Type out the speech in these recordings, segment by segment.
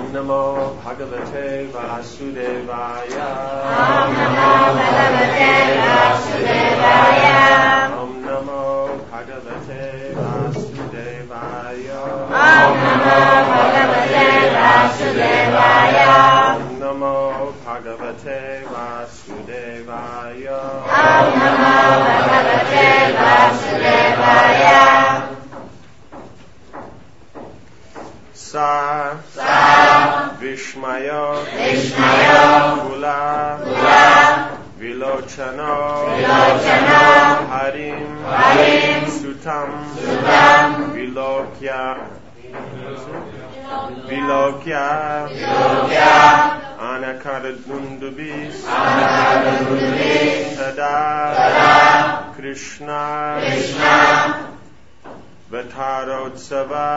Namo Bhagavate Vasudevaya. Om Namo Bhagavate Vasudevaya. Om Namo Bhagavate Vasudevaya. Om Namo Bhagavate Vasudevaya. Om Namo Bhagavate Vasudevaya. Om Namo Bhagavate Vasudevaya. Sa Vishmayo Kula Vilochano Harim Sutam Vilokya Anakadundubis Tada Krishna Vatarotsava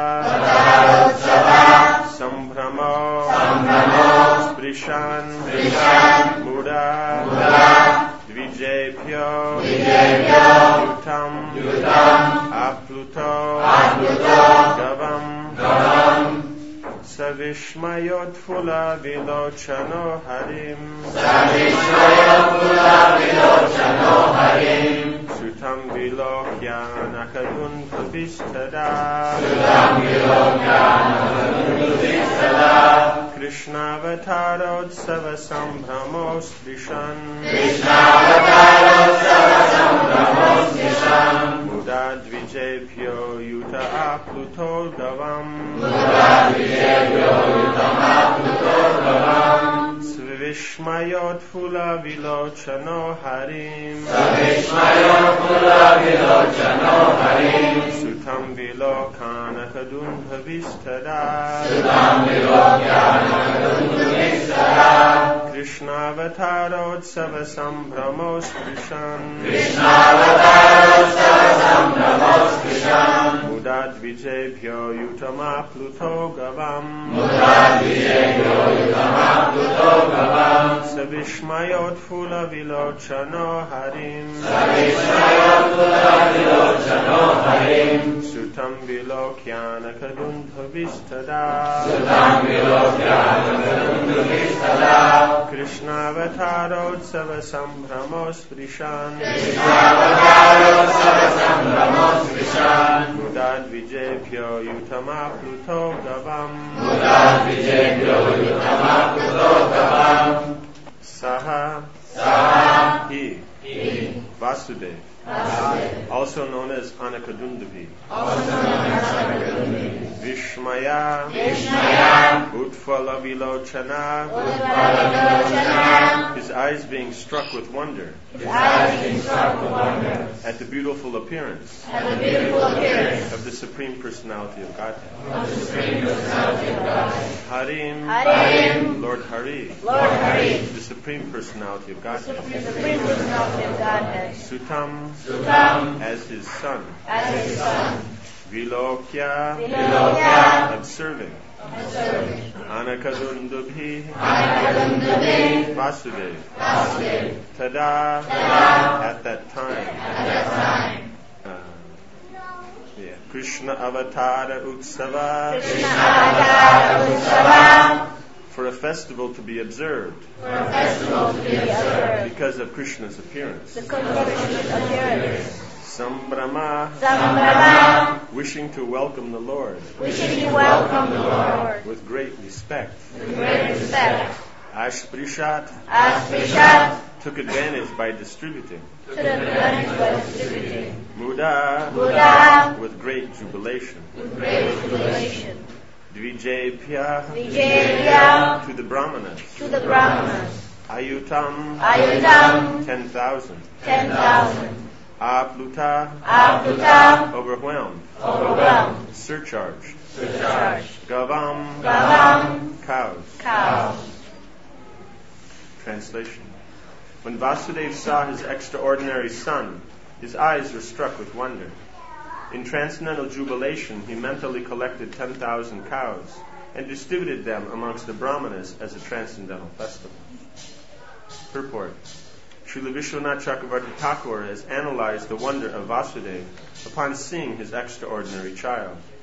Sambhramo Sprishan Muda Dvijepyo Yutam Apluto Gavam Savishmayot Fula Vilochano Harim Sutam Vilokya Nakadun Pavistada Krishna Vatarotsava Sambhramos Vishan Muda Dvijepyo Yuta Apluto Gavam Svishmayot Fula Vilochano Harim Sutam Vilokana Kadun Bhavistada Krishna Vatarotsava Sambhramos Vishan Mudad Vijepyo Yutama Pluto Gavam Savishmayot Fula Vilochano Harim Sutam Vilokyana Kadun Bhavistada Krishna Vatarotsava Sambhramos Vishan Mudad Vijepyo Yutama Pluto Gavam Saha He Vasudev, also known as Anakadundavi. Vishmaya Utfala Vilochana, his eyes being struck with wonder at the beautiful appearance of the Supreme Personality of Godhead. Harim, Lord Hari, the Supreme Personality of Godhead. Sutam, as his son. Vilokya, observing. Anakadundabhi, Vasudev. Tada, at that time. Krishna Avatara Utsava, for a festival to be observed, because of Krishna's appearance. Sambrama, wishing to welcome the Lord, with great respect. Ashprishat, took advantage by distributing. Muda, with great jubilation. Dvijepya, to the Brahmanas. Ayutam, 10,000. Apluta, overwhelmed. Surcharged. Gavam, cows. Translation. When Vasudeva saw his extraordinary son, his eyes were struck with wonder. In transcendental jubilation, he mentally collected 10,000 cows and distributed them amongst the Brahmanas as a transcendental festival. Purport. Srila Vishwanath Chakravarti Thakur has analyzed the wonder of Vasudeva upon seeing his extraordinary child.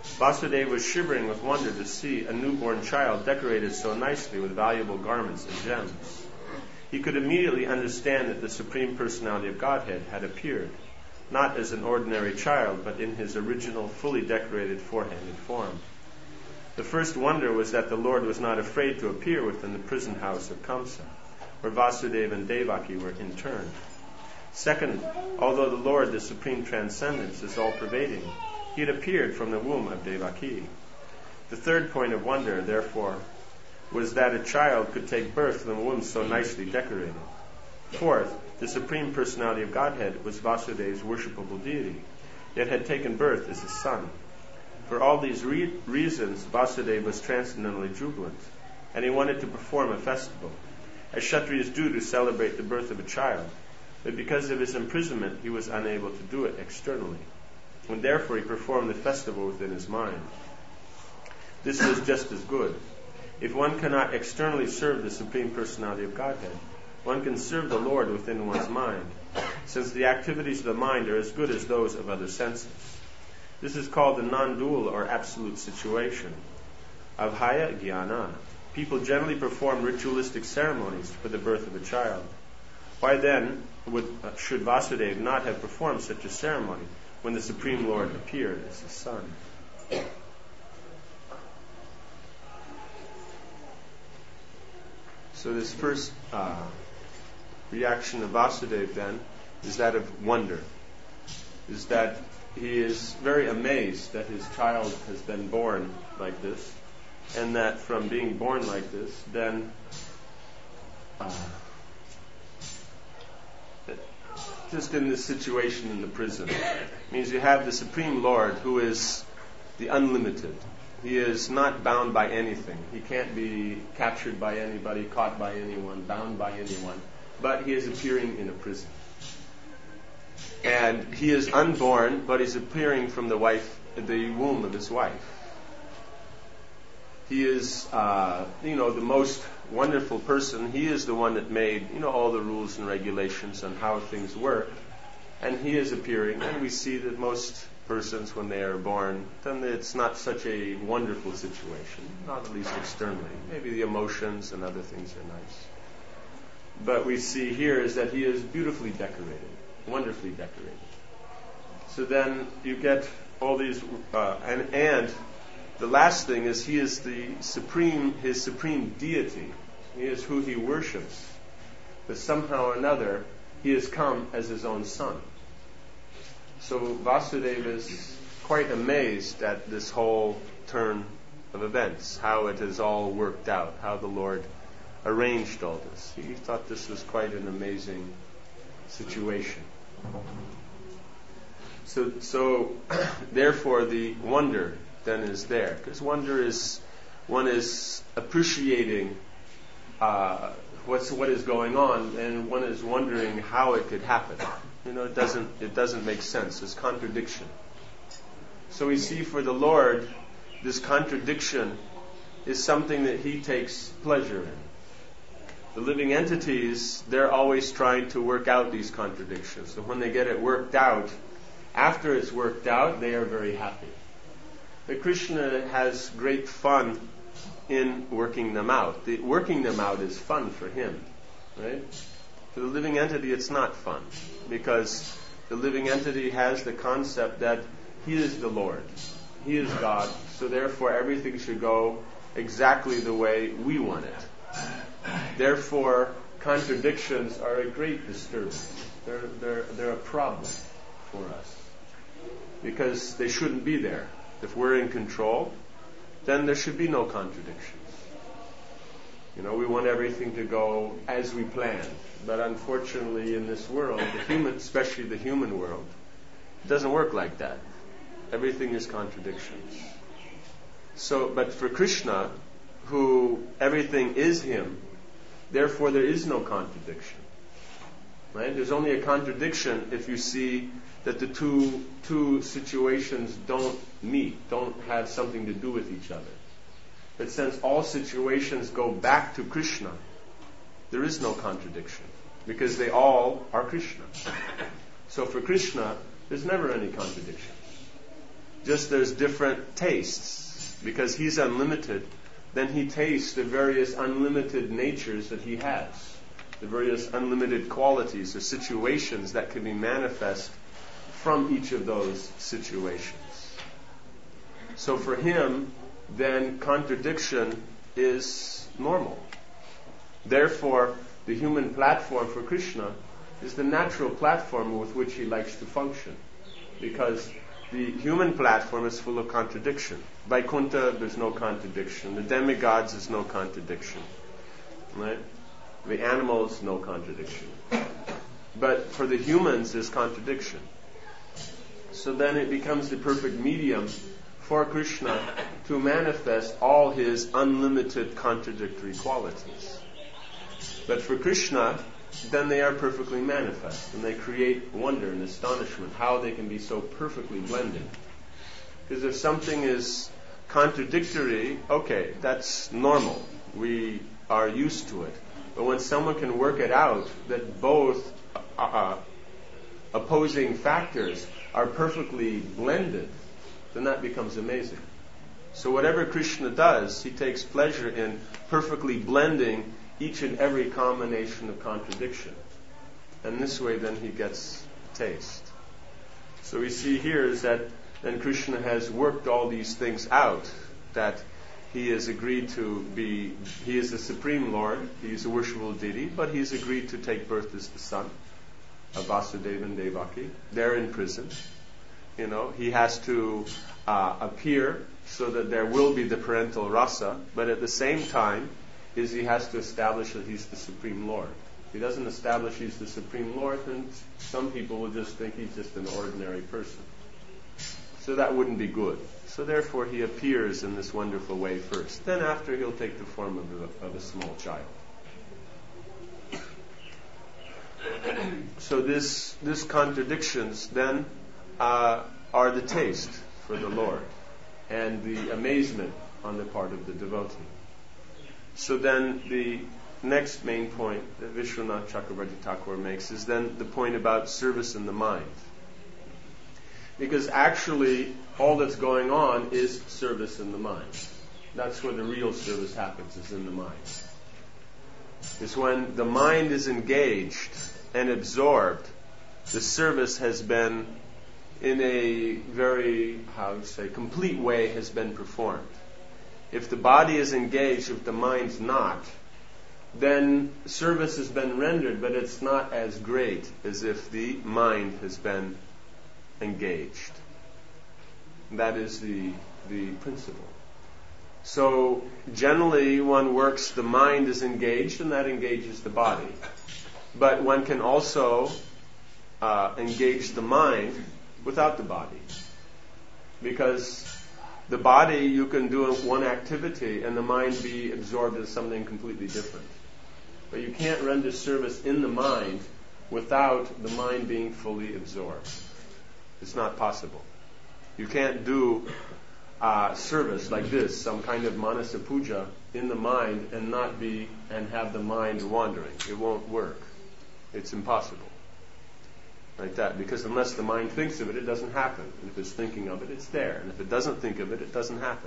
Vasudeva was shivering with wonder to see a newborn child decorated so nicely with valuable garments and gems. He could immediately understand that the Supreme Personality of Godhead had appeared, not as an ordinary child, but in his original, fully decorated four-handed form. The first wonder was that the Lord was not afraid to appear within the prison house of Kamsa, where Vasudeva and Devaki were interned. Second, although the Lord, the Supreme Transcendence, is all-pervading, he had appeared from the womb of Devaki. The third point of wonder, therefore, was that a child could take birth from a womb so nicely decorated. Fourth, the Supreme Personality of Godhead was Vasudeva's worshipable deity, yet had taken birth as his son. For all these reasons, Vasudeva was transcendently jubilant, and he wanted to perform a festival, as Kshatriyas do to celebrate the birth of a child. But because of his imprisonment, he was unable to do it externally, and therefore he performed the festival within his mind. This was just as good. If one cannot externally serve the Supreme Personality of Godhead, one can serve the Lord within one's mind, since the activities of the mind are as good as those of other senses. This is called the non-dual or absolute situation. Abhaya Jnana. People generally perform ritualistic ceremonies for the birth of a child. Why then should Vasudeva not have performed such a ceremony when the Supreme Lord appeared as his son? So this first reaction of Vasudeva then is that of wonder, is that he is very amazed that his child has been born like this, and that from being born like this, then just in this situation in the prison, means you have the Supreme Lord who is the unlimited. He is not bound by anything. He can't be captured by anybody, caught by anyone, bound by anyone. But he is appearing in a prison. And he is unborn, but he's appearing from the womb of his wife. He is, the most wonderful person. He is the one that made, all the rules and regulations on how things work. And he is appearing, and we see that most persons, when they are born, then it's not such a wonderful situation, not at least externally. Maybe the emotions and other things are nice. But we see here is that he is beautifully decorated, wonderfully decorated. So then you get all these, and the last thing is he is his supreme deity. He is who he worships. But somehow or another, he has come as his own son. So Vasudeva is quite amazed at this whole turn of events, how it has all worked out, how the Lord arranged all this. He thought this was quite an amazing situation. So therefore the wonder then is there, because wonder is one is appreciating what is going on, and one is wondering how it could happen. It doesn't make sense. It's contradiction. So we see for the Lord, this contradiction is something that he takes pleasure in. The living entities, they're always trying to work out these contradictions. So when they get it worked out, after it's worked out, they are very happy. But Krishna has great fun in working them out. Working them out is fun for him, right? For the living entity, it's not fun, because the living entity has the concept that he is the Lord, he is God, so therefore everything should go exactly the way we want it. Therefore, contradictions are a great disturbance. They're a problem for us, because they shouldn't be there. If we're in control, then there should be no contradictions. We want everything to go as we planned. But unfortunately in this world, especially the human world, it doesn't work like that. Everything is contradictions. But for Krishna, who everything is him, therefore there is no contradiction. Right? There's only a contradiction if you see that the two situations don't meet, don't have something to do with each other. But since all situations go back to Krishna, there is no contradiction, because they all are Krishna. So for Krishna, there's never any contradiction. Just there's different tastes. Because he's unlimited, then he tastes the various unlimited natures that he has, the various unlimited qualities or situations that can be manifest from each of those situations. So for him, then contradiction is normal. Therefore, the human platform for Krishna is the natural platform with which he likes to function. Because the human platform is full of contradiction. Vaikuntha, there's no contradiction. The demigods, there's no contradiction. Right? The animals, no contradiction. But for the humans, there's contradiction. So then it becomes the perfect medium for Krishna to manifest all his unlimited contradictory qualities. But for Krishna, then they are perfectly manifest, and they create wonder and astonishment, how they can be so perfectly blended. Because if something is contradictory, okay, that's normal. We are used to it. But when someone can work it out that both opposing factors are perfectly blended, then that becomes amazing. So whatever Krishna does, he takes pleasure in perfectly blending each and every combination of contradiction. And this way then he gets taste. So we see here is that then Krishna has worked all these things out, that he has agreed to be, he is the Supreme Lord, he is a worshipful deity, but he has agreed to take birth as the son of Vasudeva and Devaki. They're in prison. You know, he has to appear so that there will be the parental rasa, but at the same time he has to establish that he's the Supreme Lord. If he doesn't establish he's the Supreme Lord, then some people will just think he's just an ordinary person. So that wouldn't be good. So therefore he appears in this wonderful way first. Then after he'll take the form of a small child. So this contradictions then are the taste for the Lord and the amazement on the part of the devotee. So then the next main point that Vishwanath Chakravarti Thakur makes is then the point about service in the mind. Because actually all that's going on is service in the mind. That's where the real service happens, is in the mind. It's when the mind is engaged and absorbed, the service has been in a very, complete way has been performed. If the body is engaged, if the mind's not, then service has been rendered, but it's not as great as if the mind has been engaged. That is the principle. So generally one works, the mind is engaged, and that engages the body. But one can also engage the mind without the body. Because the body, you can do one activity and the mind be absorbed in something completely different. But you can't render service in the mind without the mind being fully absorbed. It's not possible. You can't do service like this, some kind of manasa puja in the mind and have the mind wandering. It won't work. It's impossible. Like that. Because unless the mind thinks of it, it doesn't happen. And if it's thinking of it, it's there. And if it doesn't think of it, it doesn't happen.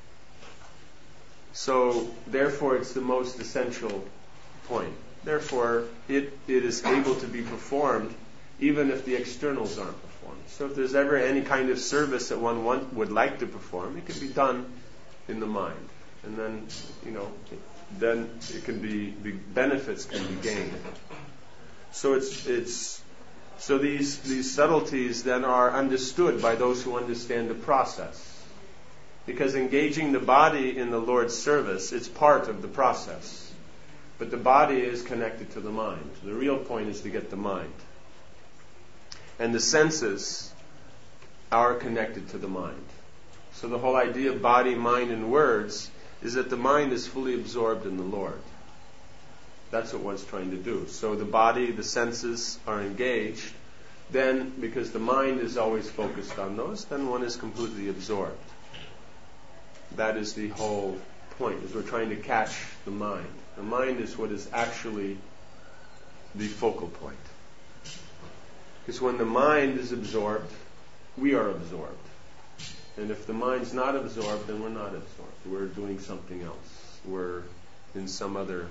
So, therefore, it's the most essential point. Therefore, it is able to be performed even if the externals aren't performed. So if there's ever any kind of service that one would like to perform, it can be done in the mind. And then, then it can be, the benefits can be gained. So so these subtleties then are understood by those who understand the process. Because engaging the body in the Lord's service, it's part of the process. But the body is connected to the mind. The real point is to get the mind. And the senses are connected to the mind. So the whole idea of body, mind, and words is that the mind is fully absorbed in the Lord. That's what one's trying to do. So the body, the senses are engaged. Then, because the mind is always focused on those, then one is completely absorbed. That is the whole point, is we're trying to catch the mind. The mind is what is actually the focal point. Because when the mind is absorbed, we are absorbed. And if the mind's not absorbed, then we're not absorbed. We're doing something else. We're in some other,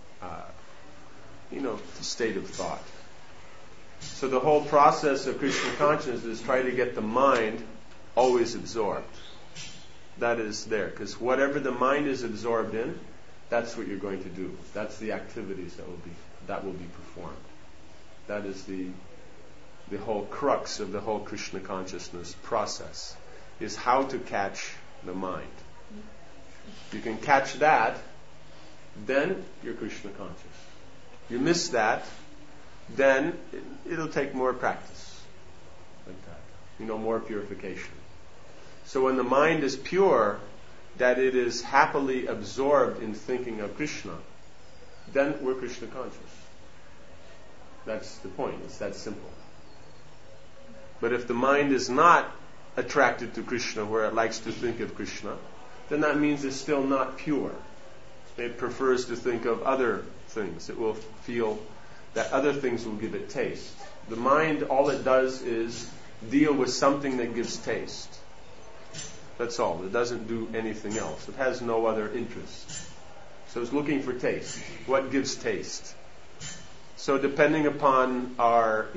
state of thought. So the whole process of Krishna consciousness is try to get the mind always absorbed. That is there. Because whatever the mind is absorbed in, that's what you're going to do. That's the activities that will be performed. That is the whole crux of the whole Krishna consciousness process, is how to catch the mind. You can catch that, then you're Krishna conscious. You miss that, then it'll take more practice. Like that. More purification. So when the mind is pure, that it is happily absorbed in thinking of Krishna, then we're Krishna conscious. That's the point. It's that simple. But if the mind is not attracted to Krishna, where it likes to think of Krishna, then that means it's still not pure. It prefers to think of other things. It will feel that other things will give it taste. The mind, all it does is deal with something that gives taste. That's all. It doesn't do anything else. It has no other interest. So it's looking for taste. What gives taste? So depending upon our,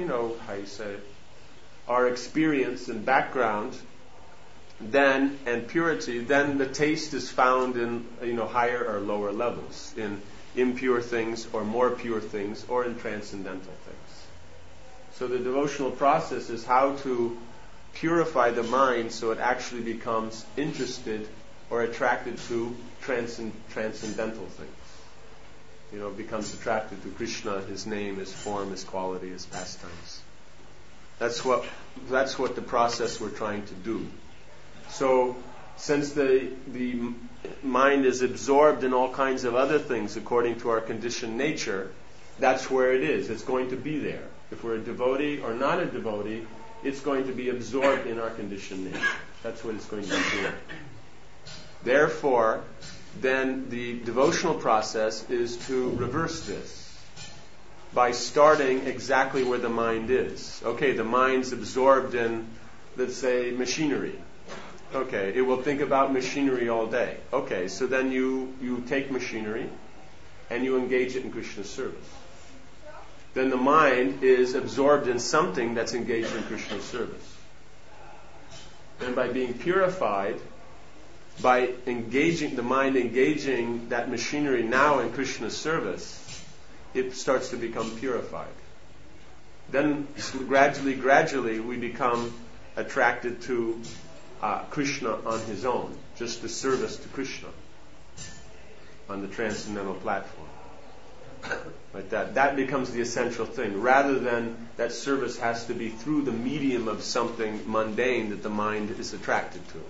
our experience and background, and purity, then the taste is found in, higher or lower levels, in impure things or more pure things, or in transcendental things. So the devotional process is how to purify the mind so it actually becomes interested or attracted to transcendental things. Becomes attracted to Krishna, His name, His form, His quality, His pastimes. That's what the process we're trying to do. So, since the mind is absorbed in all kinds of other things according to our conditioned nature, that's where it is. It's going to be there. If we're a devotee or not a devotee, it's going to be absorbed in our conditioned nature. That's what it's going to be doing. Therefore, then the devotional process is to reverse this by starting exactly where the mind is. Okay, the mind's absorbed in, let's say, machinery. Okay, it will think about machinery all day. Okay, so then you take machinery and you engage it in Krishna's service. Then the mind is absorbed in something that's engaged in Krishna's service. And by being purified, by engaging that machinery now in Krishna's service, it starts to become purified. Then gradually we become attracted to Krishna on his own, just the service to Krishna on the transcendental platform. Like that becomes the essential thing, rather than that service has to be through the medium of something mundane that the mind is attracted to.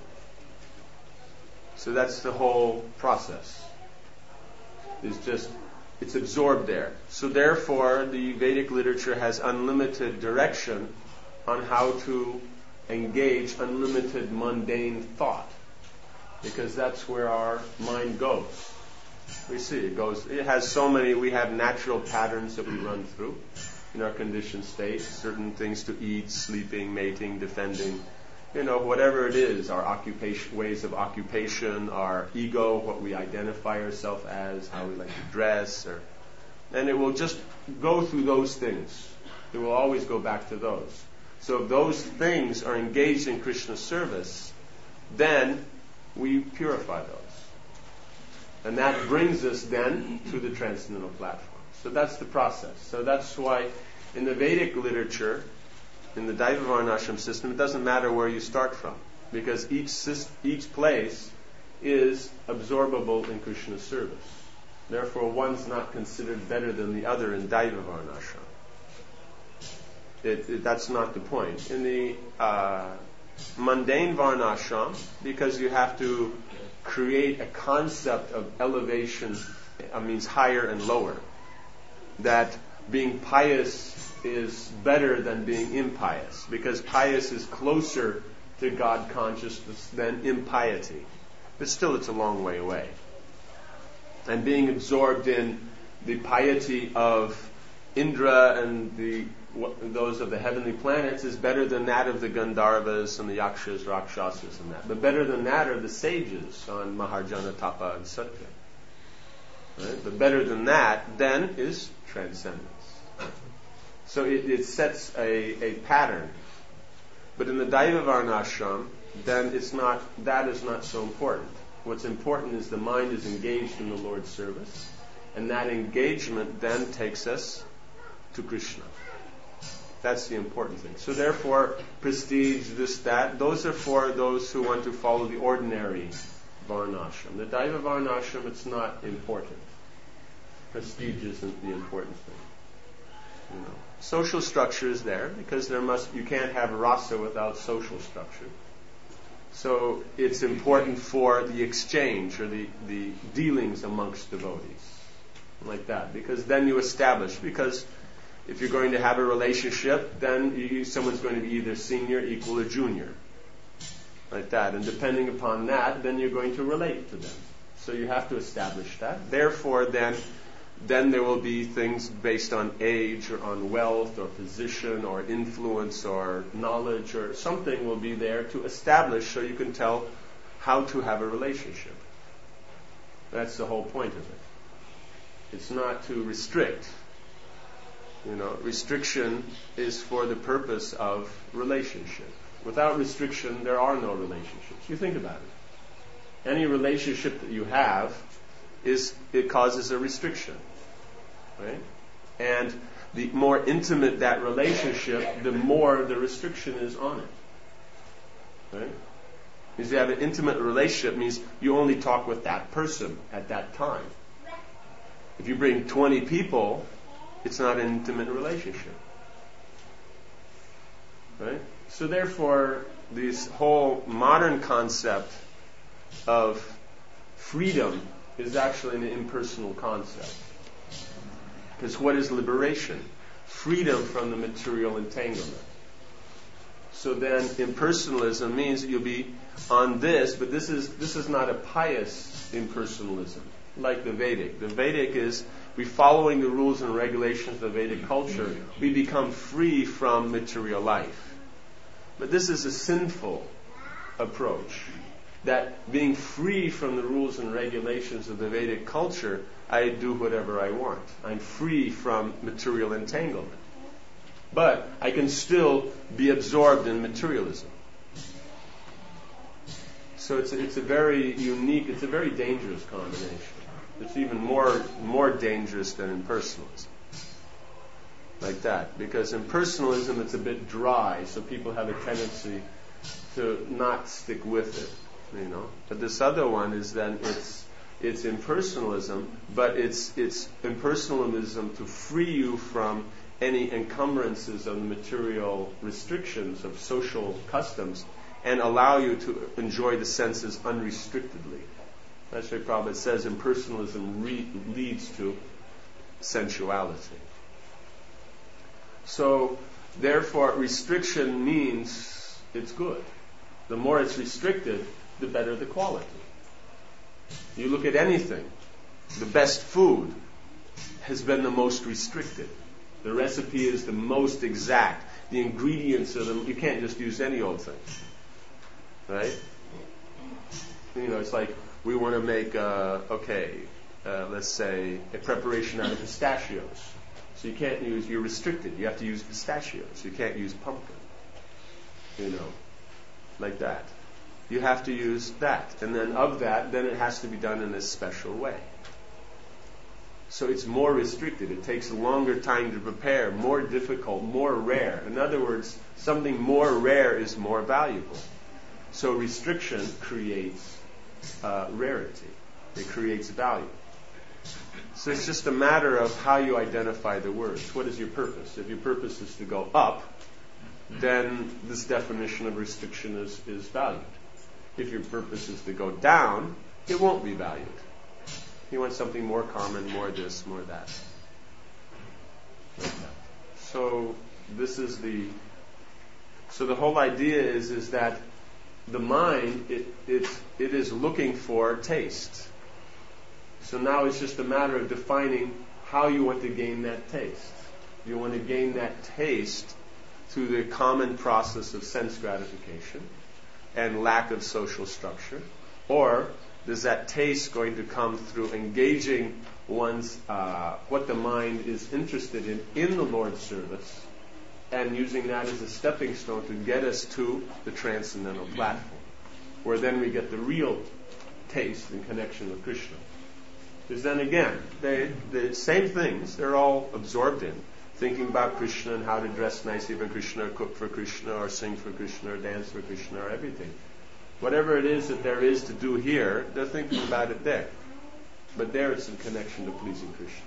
So that's the whole process. It's absorbed there. So therefore, the Vedic literature has unlimited direction on how to engage unlimited mundane thought, because that's where our mind goes. We see it has so many, we have natural patterns that we run through in our conditioned state, certain things to eat, sleeping, mating, defending, whatever it is, our occupation, ways of occupation, our ego, what we identify ourselves as, how we like to dress, and it will just go through those things. It will always go back to those. So if those things are engaged in Krishna's service, then we purify those. And that brings us then to the transcendental platform. So that's the process. So that's why in the Vedic literature, in the Daiva Varnashram system, it doesn't matter where you start from, because each place is absorbable in Krishna's service. Therefore, one's not considered better than the other in Daiva Varnashram. That's not the point. In the mundane Varnashram, because you have to create a concept of elevation, means higher and lower, that being pious is better than being impious, because pious is closer to God consciousness than impiety. But still, it's a long way away. And being absorbed in the piety of Indra and the those of the heavenly planets is better than that of the Gandharvas and the Yakshas, Rakshasas and that. But better than that are the sages on Maharjana, Tapa and Satya. Right? But better than that then is transcendence. So it sets a pattern. But in the Daiva Varnashram, then that is not so important. What's important is the mind is engaged in the Lord's service, and that engagement then takes us to Krishna. That's the important thing. So therefore, prestige, this, that, those are for those who want to follow the ordinary Varnashram. The Daiva Varnashram, it's not important. Prestige isn't the important thing. You know. Social structure is there because you can't have rasa without social structure. So it's important for the exchange or the dealings amongst devotees. Like that. Because then you establish. Because if you're going to have a relationship, then someone's going to be either senior, equal, or junior. Like that. And depending upon that, then you're going to relate to them. So you have to establish that. Therefore, then there will be things based on age or on wealth or position or influence or knowledge or something will be there to establish so you can tell how to have a relationship. That's the whole point of it. It's not to restrict. You know, restriction is for the purpose of relationship. Without restriction, there are no relationships. You think about it. Any relationship that you have it causes a restriction, right? And the more intimate that relationship, the more the restriction is on it, right? Because you have an intimate relationship means you only talk with that person at that time. If you bring 20 people, it's not an intimate relationship, right? So therefore, this whole modern concept of freedom is actually an impersonal concept. Because what is liberation? Freedom from the material entanglement. So then impersonalism means that you'll be on this, but this is not a pious impersonalism like the Vedic. The Vedic is we following the rules and regulations of the Vedic culture, we become free from material life. But this is a sinful approach. That being free from the rules and regulations of the Vedic culture, I do whatever I want. I'm free from material entanglement. But I can still be absorbed in materialism. So it's a very unique, it's a very dangerous combination. It's even more dangerous than impersonalism. Like that. Because impersonalism, it's a bit dry, so people have a tendency to not stick with it. You know, but this other one is then it's impersonalism, but it's impersonalism to free you from any encumbrances of the material restrictions of social customs and allow you to enjoy the senses unrestrictedly. That's why Prabhupada says impersonalism leads to sensuality. So, therefore, restriction means it's good. The more it's restricted, the better the quality. You look at anything. The best food has been the most restricted. The recipe is the most exact. The ingredients are you can't just use any old thing. Right? You know, it's like we want to make, let's say, a preparation out of pistachios. So you're restricted. You have to use pistachios. You can't use pumpkin. You know, like that. You have to use that. And then of that, then it has to be done in a special way. So it's more restricted. It takes a longer time to prepare, more difficult, more rare. In other words, something more rare is more valuable. So restriction creates rarity. It creates value. So it's just a matter of how you identify the words. What is your purpose? If your purpose is to go up, then this definition of restriction is valued. If your purpose is to go down, it won't be valued. You want something more common, more this, more that. So the whole idea is that the mind, it is looking for taste. So now it's just a matter of defining how you want to gain that taste. Do you want to gain that taste through the common process of sense gratification and lack of social structure? Or is that taste going to come through engaging one's what the mind is interested in the Lord's service, and using that as a stepping stone to get us to the transcendental platform, where then we get the real taste and connection with Krishna? Because then again, the same things, they're all absorbed in. Thinking about Krishna and how to dress nicely for Krishna, or cook for Krishna, or sing for Krishna, or dance for Krishna, or everything. Whatever it is that there is to do here, they're thinking about it there. But there it's in connection to pleasing Krishna.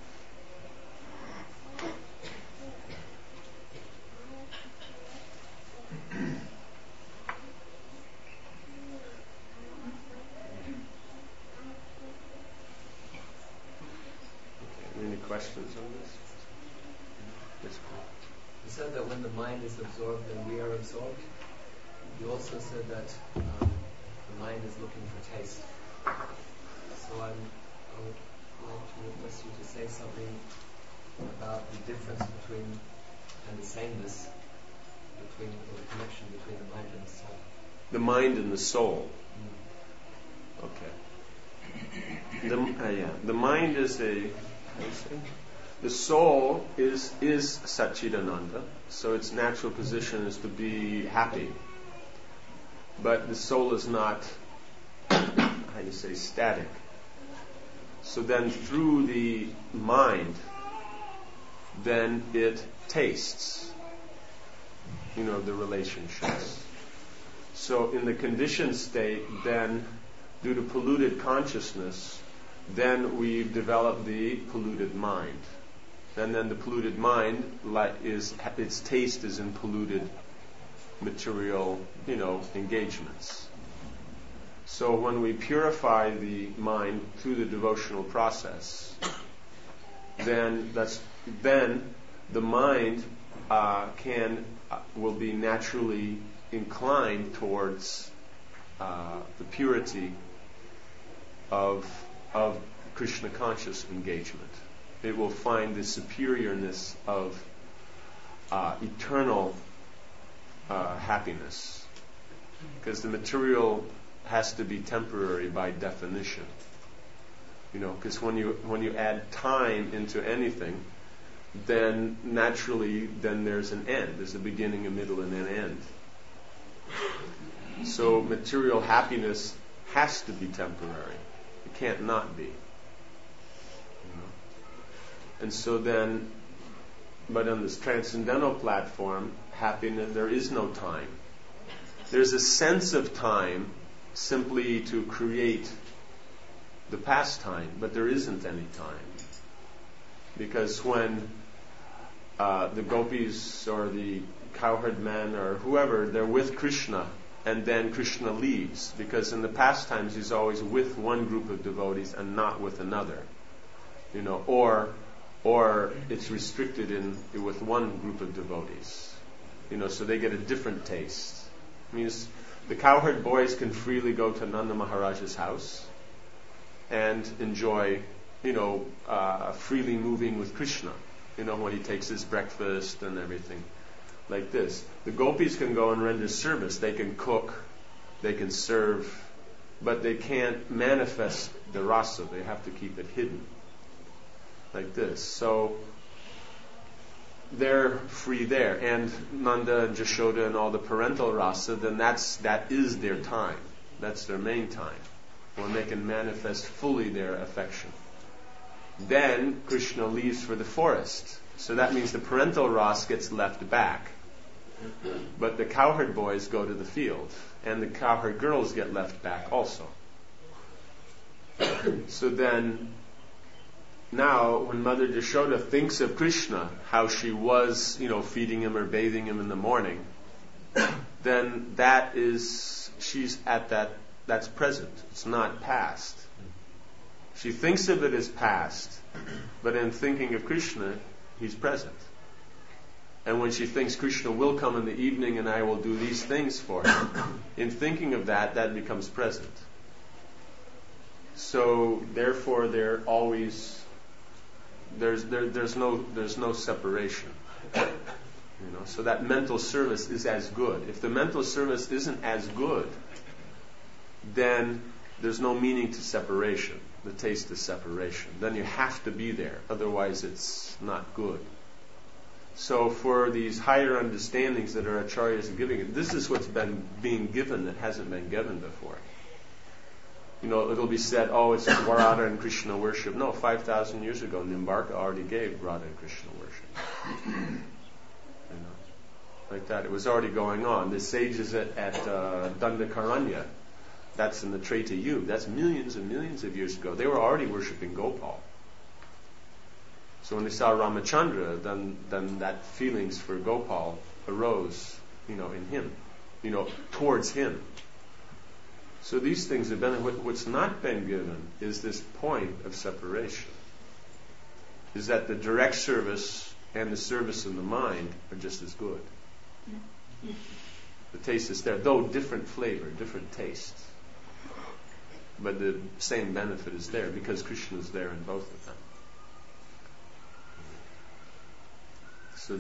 Any questions on this? Yes, Paul. You said that when the mind is absorbed, then we are absorbed. You also said that the mind is looking for taste. So I would like to request you to say something about the difference between and the sameness between, or the connection between the mind and the soul. The mind and the soul. Okay. The mind is the soul is Satchidananda, so its natural position is to be happy. But the soul is not, static. So then through the mind, then it tastes, the relationships. So in the conditioned state, then, due to polluted consciousness, then we've developed the polluted mind. And then the polluted mind its taste is in polluted material, engagements. So when we purify the mind through the devotional process, then the mind will be naturally inclined towards the purity of Krishna conscious engagement. It will find the superiorness of eternal happiness, because the material has to be temporary by definition. Because when you add time into anything, then naturally there's an end. There's a beginning, a middle, and an end. So material happiness has to be temporary. It can't not be. And so then, but on this transcendental platform, happiness, there is no time. There's a sense of time simply to create the pastime, but there isn't any time. Because when the gopis or the cowherd men or whoever, they're with Krishna, and then Krishna leaves, because in the pastimes he's always with one group of devotees and not with another, or it's restricted with one group of devotees, so they get a different taste. It means the cowherd boys can freely go to Nanda Maharaja's house and enjoy, freely moving with Krishna, when he takes his breakfast and everything. Like this. The gopis can go and render service. They can cook, they can serve, but they can't manifest the rasa. They have to keep it hidden. Like this. So they're free there. And Nanda and Jashoda and all the parental rasa, then that is their time. That's their main time, when they can manifest fully their affection. Then Krishna leaves for the forest. So that means the parental rasa gets left back. But the cowherd boys go to the field, and the cowherd girls get left back also. So then, now when Mother Jashoda thinks of Krishna, how she was, feeding him or bathing him in the morning, then she's at that's present. It's not past. She thinks of it as past, but in thinking of Krishna, he's present. And when she thinks Krishna will come in the evening and I will do these things for him, in thinking of that becomes present. So therefore they're always there's no separation. So that mental service is as good. If the mental service isn't as good, then there's no meaning to separation. The taste is separation. Then you have to be there, otherwise it's not good. So for these higher understandings that our acharyas are giving, this is what's been being given that hasn't been given before. It'll be said, it's Radha and Krishna worship. No, 5,000 years ago, Nimbarka already gave Radha and Krishna worship. Like that. It was already going on. The sages at Dandakaranya, that's in the Treta Yuga, that's millions and millions of years ago. They were already worshipping Gopal. So when they saw Ramachandra, then that feelings for Gopal arose, in him, towards him. So these things have been, what's not been given is this point of separation. Is that the direct service and the service in the mind are just as good. The taste is there, though different flavor, different taste. But the same benefit is there because Krishna is there in both of them. So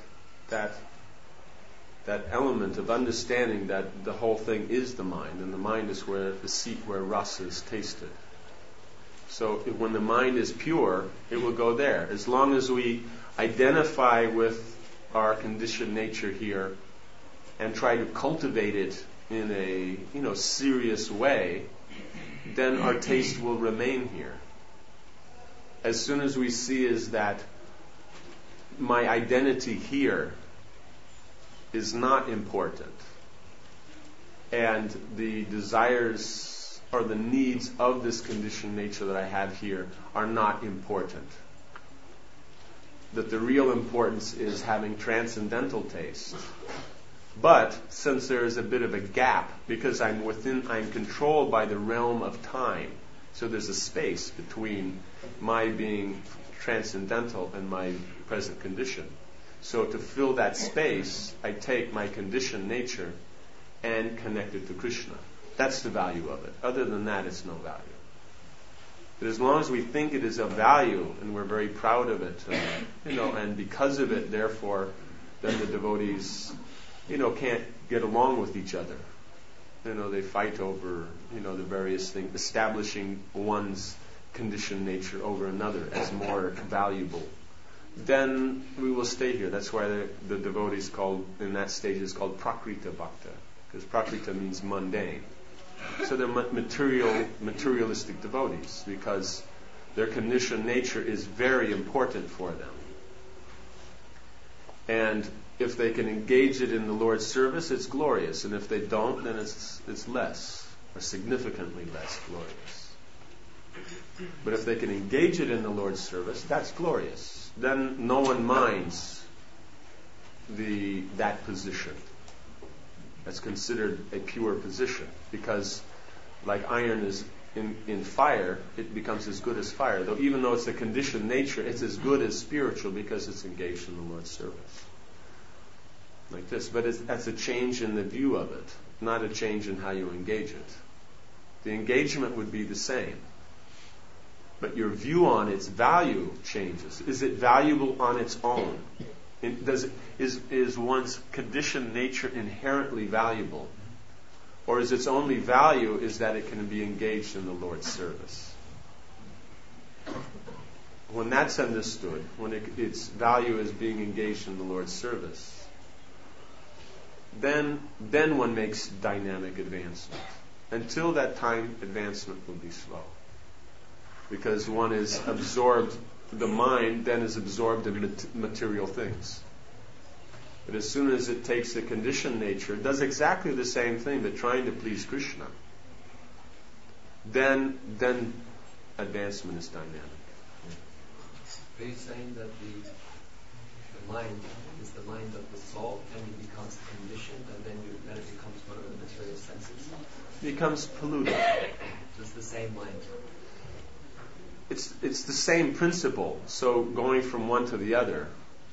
that element of understanding that the whole thing is the mind, and the mind is where the seat where rasa is tasted. So when the mind is pure, it will go there. As long as we identify with our conditioned nature here and try to cultivate it in a serious way, then our taste will remain here. As soon as we see is that my identity here is not important, and the desires or the needs of this conditioned nature that I have here are not important, that the real importance is having transcendental taste. But since there is a bit of a gap, because I'm controlled by the realm of time, so there's a space between my being transcendental and my present condition. So to fill that space, I take my conditioned nature and connect it to Krishna. That's the value of it. Other than that, it's no value. But as long as we think it is of value and we're very proud of it, and because of it, therefore, then the devotees, can't get along with each other. They fight over, the various things, establishing one's conditioned nature over another as more valuable. Then we will stay here. That's why the devotees in that stage is called Prakrita Bhakta, because Prakrita means mundane. So they're materialistic devotees, because their conditioned nature is very important for them. And if they can engage it in the Lord's service, it's glorious. And if they don't, then it's less, or significantly less glorious. But if they can engage it in the Lord's service, that's glorious. Then no one minds that position. That's considered a pure position, because like iron is in fire, it becomes as good as fire. Even though it's a conditioned nature, it's as good as spiritual because it's engaged in the Lord's service. Like this. But that's a change in the view of it, not a change in how you engage it. The engagement would be the same, but your view on its value changes. Is it valuable on its own? Is one's conditioned nature inherently valuable? Or is its only value is that it can be engaged in the Lord's service? When that's understood, when its value is being engaged in the Lord's service, then one makes dynamic advancement. Until that time, advancement will be slow. Because one is absorbed, the mind then is absorbed in material things. But as soon as it takes the conditioned nature, it does exactly the same thing, but trying to please Krishna, then advancement is dynamic. Are you saying that the mind is the mind of the soul, and it becomes conditioned, and then it becomes one of the material senses? It becomes polluted. It's the same mind. It's the same principle. So going from one to the other,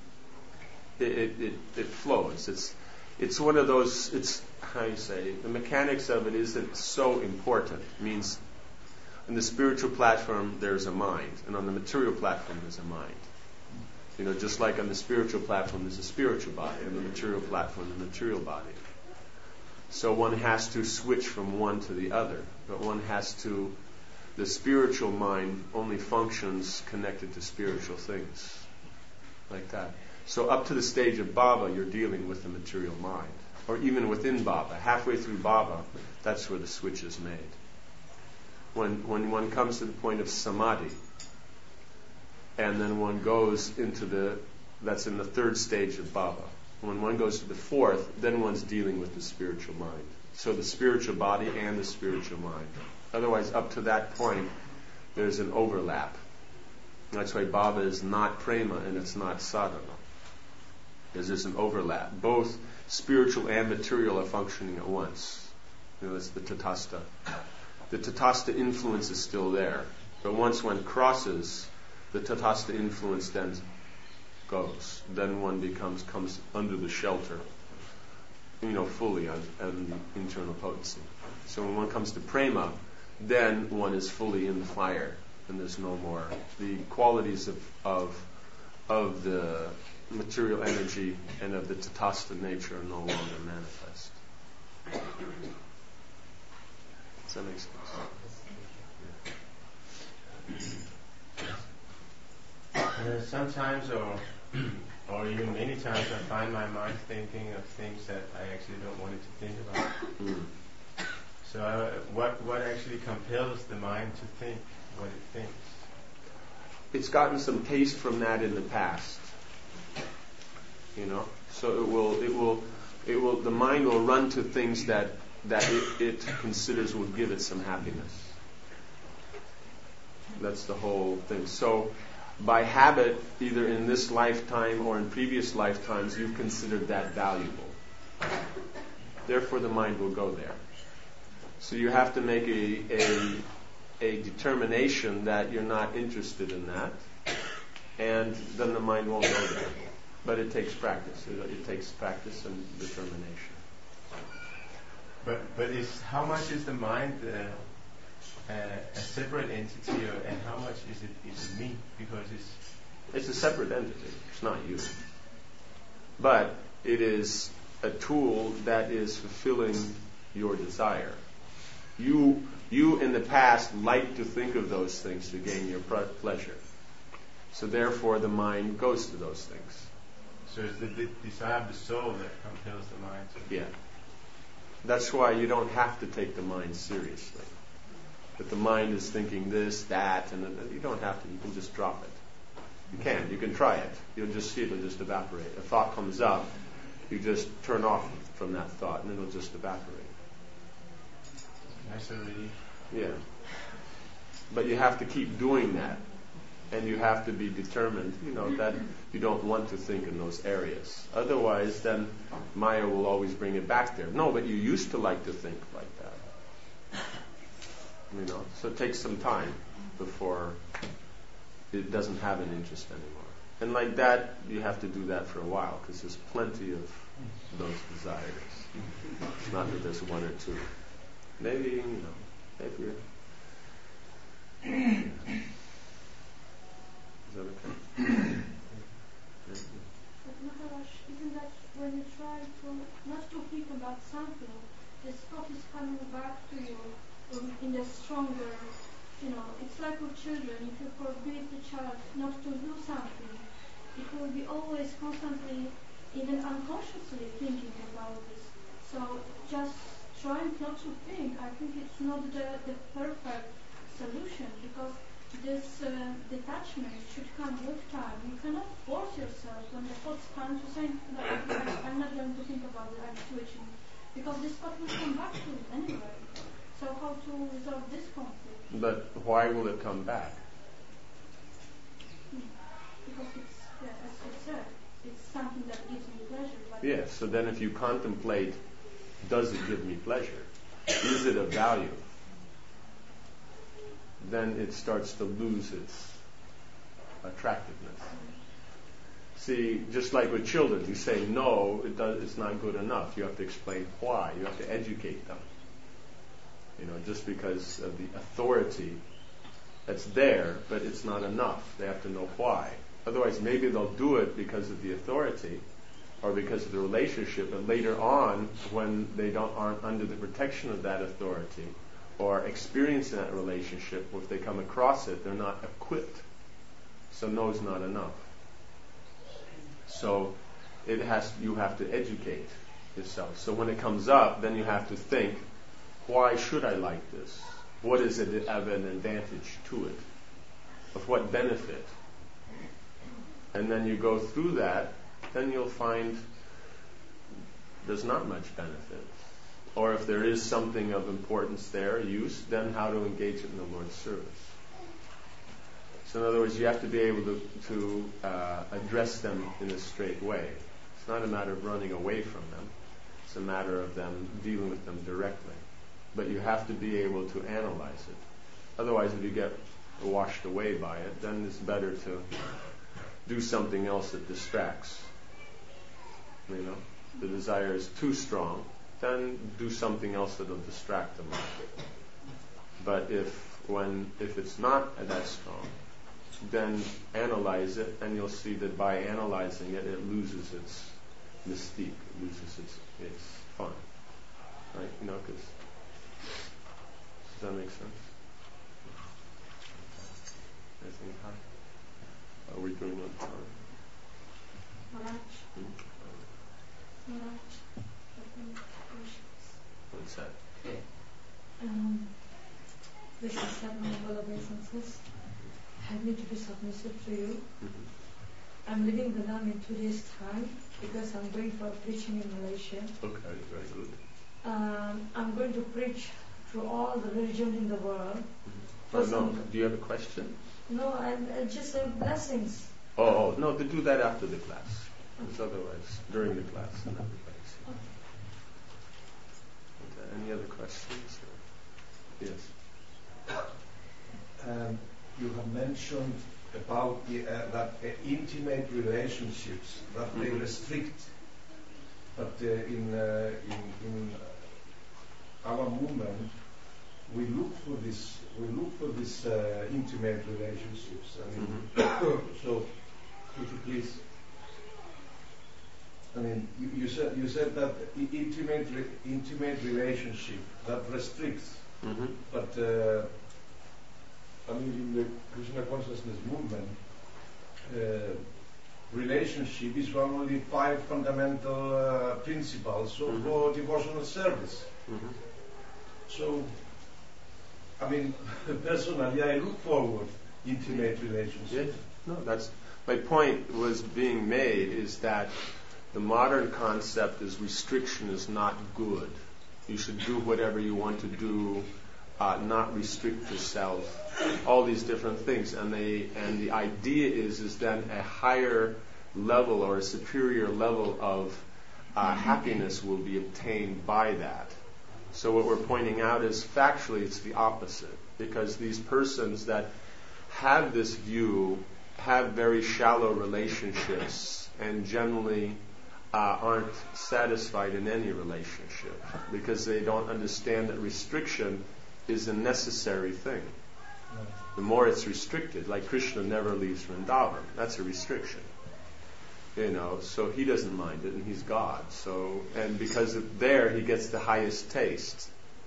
it flows. It's one of those. It's how you say the mechanics of it isn't so important. It means In the spiritual platform, there's a mind, and on the material platform, there's a mind. Just like on the spiritual platform, there's a spiritual body, and the material platform, the material body. So one has to switch from one to the other, but the spiritual mind only functions connected to spiritual things, like that. So up to the stage of Bhava, you're dealing with the material mind. Or even within Bhava, halfway through Bhava, that's where the switch is made. When one comes to the point of Samadhi, and then one goes that's in the third stage of Bhava. When one goes to the fourth, then one's dealing with the spiritual mind. So the spiritual body and the spiritual mind. Otherwise, up to that point, there's an overlap. That's why Bhava is not prema and it's not sadhana. Because there's an overlap. Both spiritual and material are functioning at once. That's the tatastha. The tatastha influence is still there. But once one crosses, the tatastha influence then goes. Then one comes under the shelter, fully on the internal potency. So when one comes to prema, then one is fully in the fire, and there's no more. The qualities of the material energy and of the tatastha nature are no longer manifest. Does that make sense? Sometimes, or even many times, I find my mind thinking of things that I actually don't want it to think about. So what actually compels the mind to think what it thinks? It's gotten some taste from that in the past. So the mind will run to things that it considers will give it some happiness. That's the whole thing. So by habit, either in this lifetime or in previous lifetimes, you've considered that valuable. Therefore, the mind will go there. So you have to make a determination that you're not interested in that, and then the mind won't go there. But it takes practice. It takes practice and determination. But how much is the mind a separate entity, and how much is it me? Because it's a separate entity. It's not you. But it is a tool that is fulfilling your desire. You in the past liked to think of those things to gain your pleasure. So therefore the mind goes to those things. So it's the desire of the soul that compels the mind to... Yeah. That's why you don't have to take the mind seriously. If the mind is thinking this, that, and you don't have to. You can just drop it. You can. You can try it. You'll just see it. It'll just evaporate. A thought comes up, you just turn off from that thought, and it'll just evaporate. Nice relief. Yeah. But you have to keep doing that. And you have to be determined, that you don't want to think in those areas. Otherwise, then Maya will always bring it back there. No, but you used to like to think like that. So it takes some time before it doesn't have an interest anymore. And like that, you have to do that for a while, because there's plenty of those desires. It's not that there's one or two. Maybe, maybe. Is that okay? Maharaj, isn't that when you try not to think about something, the thought is coming back to you in a stronger, it's like with children. If you forbid the child not to do something, it will be always constantly, even unconsciously thinking about this. So just trying not to think, I think it's not the perfect solution, because this detachment should come with time. You cannot force yourself when the thoughts come to say, no, I'm not going to think about it, I'm switching. Because this thought will come back to you anyway. So how to resolve this conflict? But why will it come back? Because it's, as you said, it's something that gives me pleasure. But Yes, so then if you contemplate, does it give me pleasure? Is it of value? Then it starts to lose its attractiveness. See, just like with children, you say no, it's not good enough. You have to explain why. You have to educate them. Just because of the authority that's there, but it's not enough. They have to know why. Otherwise, maybe they'll do it because of the authority or because of the relationship, but later on, when they aren't under the protection of that authority or experiencing that relationship, if they come across it, they're not equipped. So no is not enough. So you have to educate yourself. So when it comes up, then you have to think, why should I like this? What is it of an advantage to it? Of what benefit? And then you go through that, then you'll find there's not much benefit. Or if there is something of importance there, use, then how to engage it in the Lord's service. So in other words, you have to be able to address them in a straight way. It's not a matter of running away from them. It's a matter of them dealing with them directly. But you have to be able to analyze it. Otherwise, if you get washed away by it, then it's better to do something else that distracts. The desire is too strong, then do something else that'll distract them. But if it's not that strong, then analyze it, and you'll see that by analyzing it, it loses its mystique, it loses its fun. Right? Does that make sense? Anything high? Are we doing on time? What's that? This is Sadhana obeisances. I need to be submissive to you. I'm leaving Vietnam in 2 days' time because I'm going for preaching in Malaysia. Okay, very good. I'm going to preach to all the religions in the world. No. Do you have a question? No, I just have blessings. Oh, no, to do that after the class. Because otherwise, during the class, and everybody's here. Okay. Any other questions? Yes. You have mentioned about that intimate relationships that they restrict, but in our movement we look for this intimate relationships. So could you please? You said that intimate relationship that restricts, but. In the Krishna consciousness movement, relationship is one of the 5 fundamental principles for devotional service. So, personally, I look forward intimate relationships. Yes. No, my point was being made is that the modern concept is restriction is not good. You should do whatever you want to do. Not restrict yourself, all these different things, and the idea is then a higher level or a superior level of happiness will be obtained by that. So what we're pointing out is factually it's the opposite, because these persons that have this view have very shallow relationships and generally aren't satisfied in any relationship because they don't understand that restriction is a necessary thing. The more it's restricted, like Krishna never leaves Vrindavan, that's a restriction. So he doesn't mind it, and he's God. So, and because there he gets the highest taste,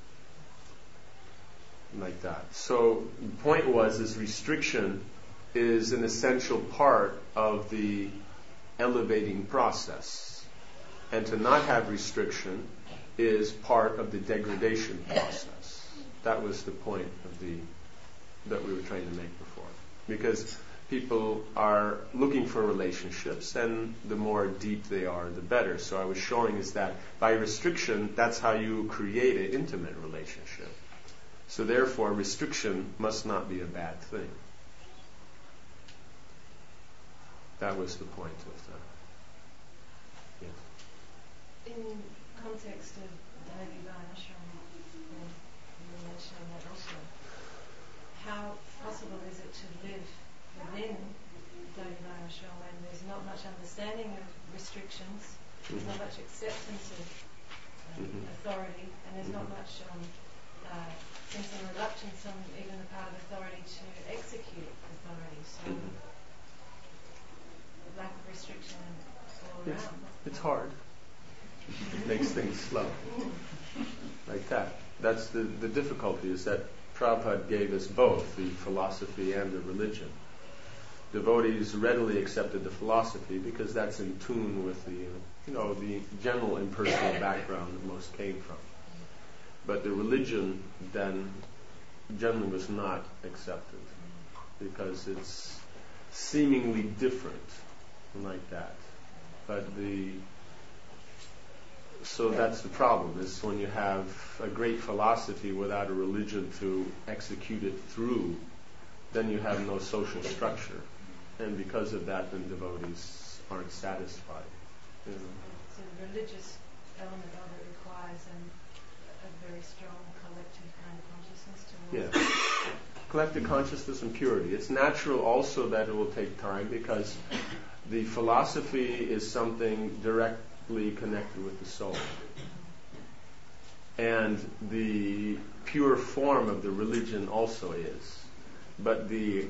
like that. So the point is restriction is an essential part of the elevating process, and to not have restriction is part of the degradation process. That was the point that we were trying to make before. Because people are looking for relationships, and the more deep they are, the better. So I was showing is that by restriction, that's how you create an intimate relationship. So therefore, restriction must not be a bad thing. That was the point of that. Yes. In context of Devi Varnashram, you were mentioning that also. How possible is it to live within Devi Varnashram when there's not much understanding of restrictions, there's not much acceptance of authority, and there's not much seems some reluctance on even the part of authority to execute authority. So lack of restriction all around. It's hard. It makes things slow. Like that. That's the difficulty, is that Prabhupada gave us both, the philosophy and the religion. Devotees readily accepted the philosophy because that's in tune with the general impersonal background that most came from. But the religion then generally was not accepted because it's seemingly different like that. But so that's the problem, is when you have a great philosophy without a religion to execute it through, then you have no social structure. And because of that, then devotees aren't satisfied. You know. So the religious element of it requires a very strong collective kind of consciousness towards Collective consciousness and purity. It's natural also that it will take time because the philosophy is something directly connected with the soul. And the pure form of the religion also is. But the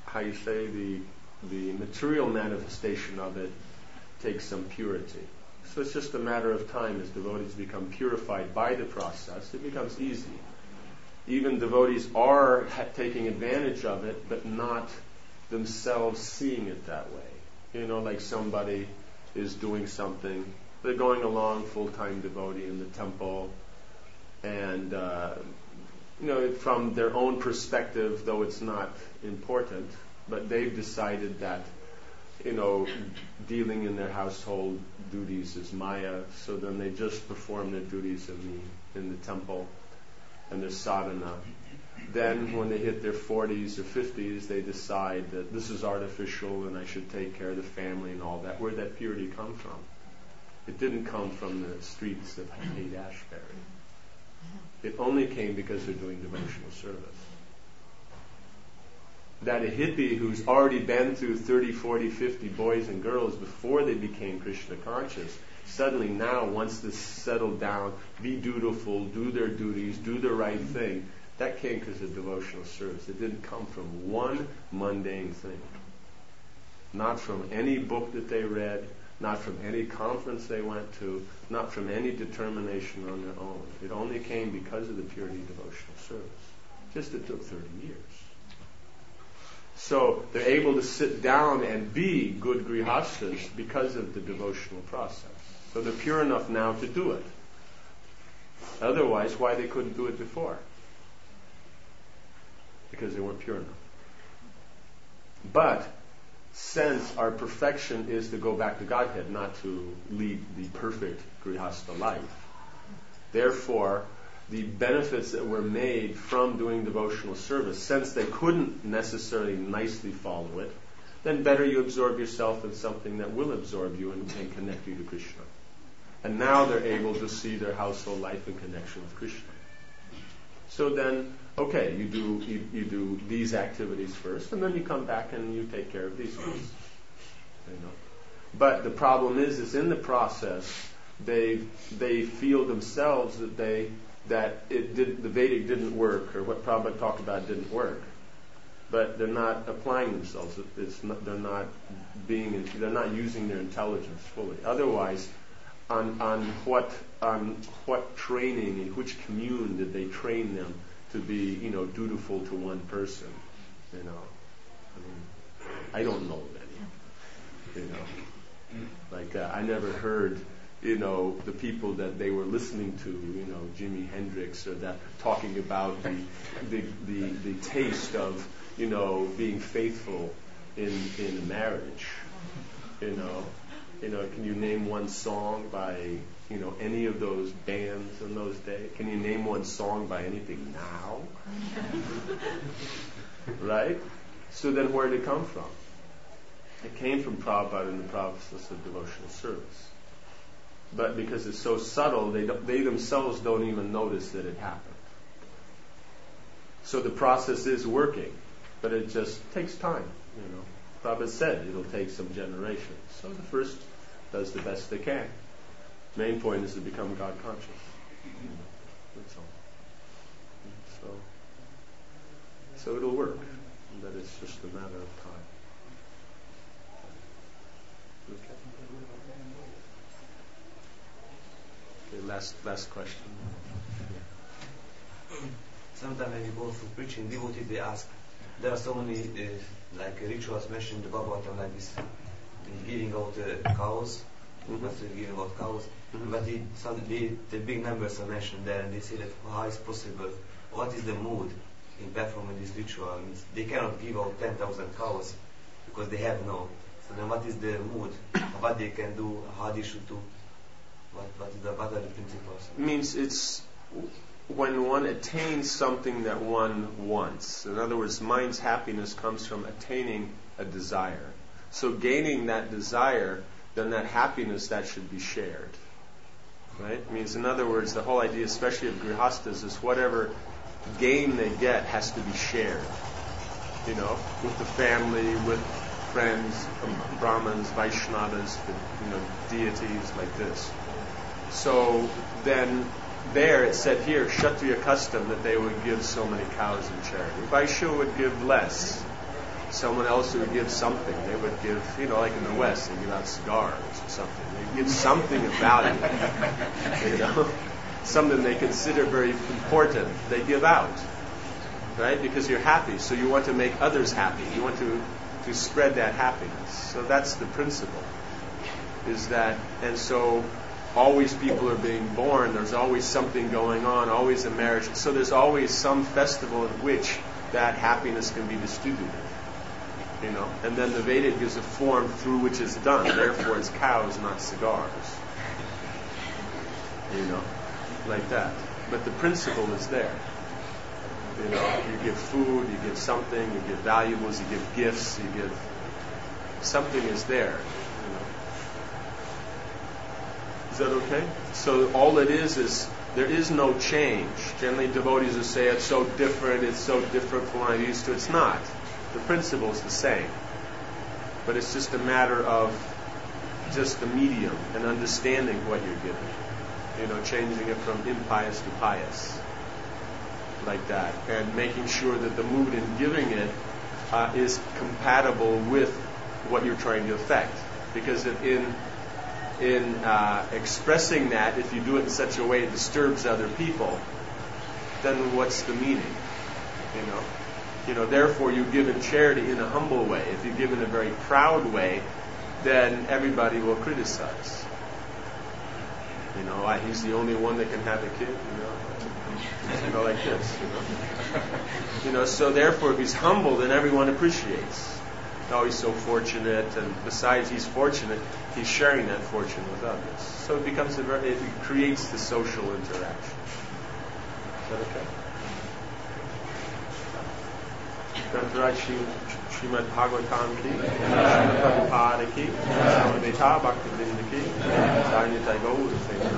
material manifestation of it takes some purity. So it's just a matter of time as devotees become purified by the process. It becomes easy. Even devotees are taking advantage of it, but not themselves seeing it that way. Like somebody is doing something. They're going along, full-time devotee in the temple, and from their own perspective, though it's not important, but they've decided that, dealing in their household duties is Maya, so then they just perform their duties in the temple and their sadhana. Then when they hit their 40s or 50s, they decide that this is artificial and I should take care of the family and all that. Where'd that purity come from? It didn't come from the streets of Haight-Ashbury. It only came because they're doing devotional service. That a hippie who's already been through 30, 40, 50 boys and girls before they became Krishna conscious, suddenly now wants to settle down, be dutiful, do their duties, do the right thing, that came because of devotional service. It didn't come from one mundane thing. Not from any book that they read, not from any conference they went to, not from any determination on their own. It only came because of the purity of devotional service. Just it took 30 years. So they're able to sit down and be good grihastas because of the devotional process. So they're pure enough now to do it. Otherwise, why they couldn't do it before? Because they weren't pure enough. But since our perfection is to go back to Godhead, not to lead the perfect grihasta life, therefore, the benefits that were made from doing devotional service, since they couldn't necessarily nicely follow it, then better you absorb yourself in something that will absorb you and connect you to Krishna. And now they're able to see their household life in connection with Krishna. So then, okay, you do these activities first, and then you come back and you take care of these ones. But the problem is in the process, they feel themselves that the Vedic didn't work, or what Prabhupada talked about didn't work. But they're not applying themselves. They're not using their intelligence fully. Otherwise, on what training, in which commune did they train them to be, dutiful to one person? I don't know of any. I never heard, the people that they were listening to, Jimi Hendrix or that, talking about the taste of, being faithful in a marriage. Can you name one song by, any of those bands in those days? Can you name one song by anything now? Right? So then where did it come from? It came from Prabhupada and the process of devotional service. But because it's so subtle, they themselves don't even notice that it happened. So the process is working, but it just takes time. Prabhupada said it'll take some generations. So the first does the best they can. Main point is to become God conscious. That's all. So it'll work, but it's just a matter of time. Okay, last question. Sometimes when you go through preaching, devotees, they ask, there are so many rituals mentioned in the Bhagavatam, like this, giving out cows, giving out cows, but the big numbers are mentioned there, and they say that how is possible, what is the mood in performing this ritual? Means they cannot give out 10,000 cows because they have no. So then what is the mood? What they can do, how they should do? What are the principles? Means it's when one attains something that one wants. In other words, mind's happiness comes from attaining a desire. So gaining that desire, then that happiness, that should be shared. Right? Means, in other words, the whole idea, especially of grihastas, is whatever gain they get has to be shared. With the family, with friends, Brahmins, Vaishnavas, deities like this. So then there it said here, Kshatriya custom that they would give so many cows in charity. Vaishya would give less. Someone else would give something. They would give, like in the West, they give out cigars or something. They give something of value, something they consider very important. They give out, right? Because you're happy, so you want to make others happy. You want to spread that happiness. So that's the principle. Is that, and so always people are being born. There's always something going on. Always a marriage. So there's always some festival in which that happiness can be distributed. And then the Veda gives a form through which it's done. Therefore, it's cows, not cigars. Like that. But the principle is there. You give food, you give something, you give valuables, you give gifts, you give something is there. Is that okay? So all it is there is no change. Generally, devotees will say it's so different from what I'm used to. It's not. The principle is the same. But it's just a matter of just the medium and understanding what you're giving. Changing it from impious to pious. Like that. And making sure that the mood in giving it is compatible with what you're trying to affect. Because in expressing that, if you do it in such a way it disturbs other people, then what's the meaning? Therefore you give in charity in a humble way. If you give in a very proud way, then everybody will criticize. He's the only one that can have a kid, like this, So therefore if he's humble, then everyone appreciates. Oh, he's so fortunate, and besides he's fortunate, he's sharing that fortune with others. So it becomes it creates the social interaction. Is that okay? Grantaraj Srimad Bhagavatam ki, Srimad Prabhupada ki, Swami Bhakti Vrinda ki, Sarnitai Gaur